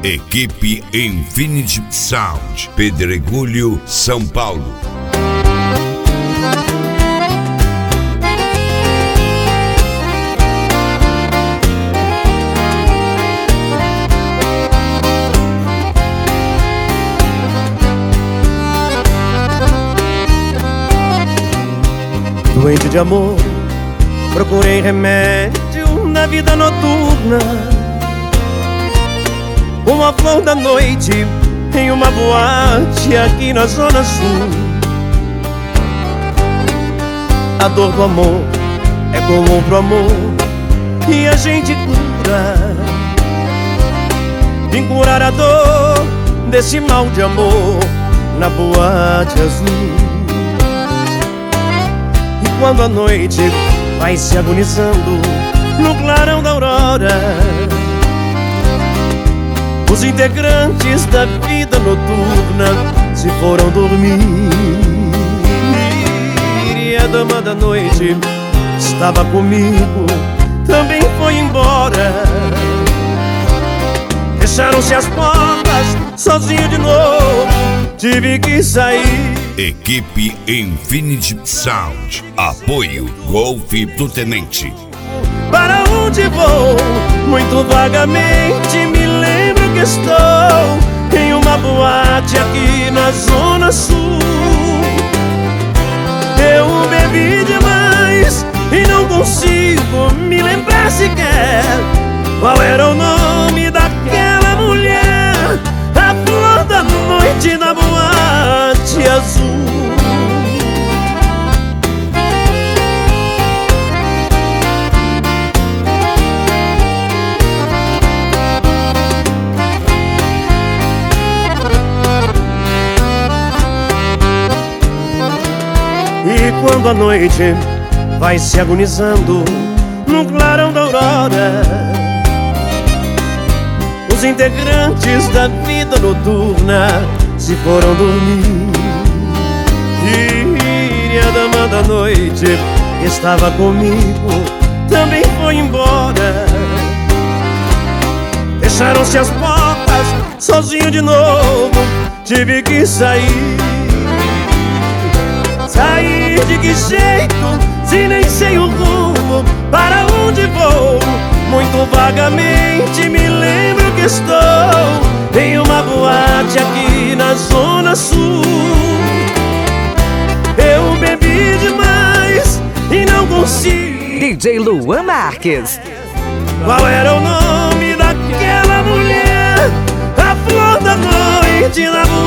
Equipe Infinity Sound, Pedregulho, São Paulo. Doente de amor, procurei remédio na vida noturna. Uma flor da noite em uma boate aqui na Zona Sul. A dor do amor é comum pro amor e a gente cura. Vim curar a dor desse mal de amor na boate azul. Quando a noite vai se agonizando no clarão da aurora, os integrantes da vida noturna se foram dormir. E a dama da noite estava comigo, também foi embora. Fecharam-se as portas, sozinho de novo, tive que sair. Equipe Infinity Sound, apoio Golf do Tenente. Para onde vou? Muito vagamente me lembro que estou em uma boate aqui na Zona Sul. Eu bebi demais e não consigo me lembrar sequer qual era o nome daquela mulher. A flor da noite na boate azul. E quando a noite vai se agonizando no clarão da aurora, os integrantes da vida noturna se foram dormir. E a dama da noite que estava comigo também foi embora. Fecharam-se as portas, sozinho de novo, tive que sair. Sair de que jeito, se nem sei o rumo, para onde vou? Muito vagamente me lembro que estou em uma boate aqui na Zona Sul. Eu bebi demais e não consigo. DJ Luan Marques. Qual era o nome daquela mulher? A flor da noite na boate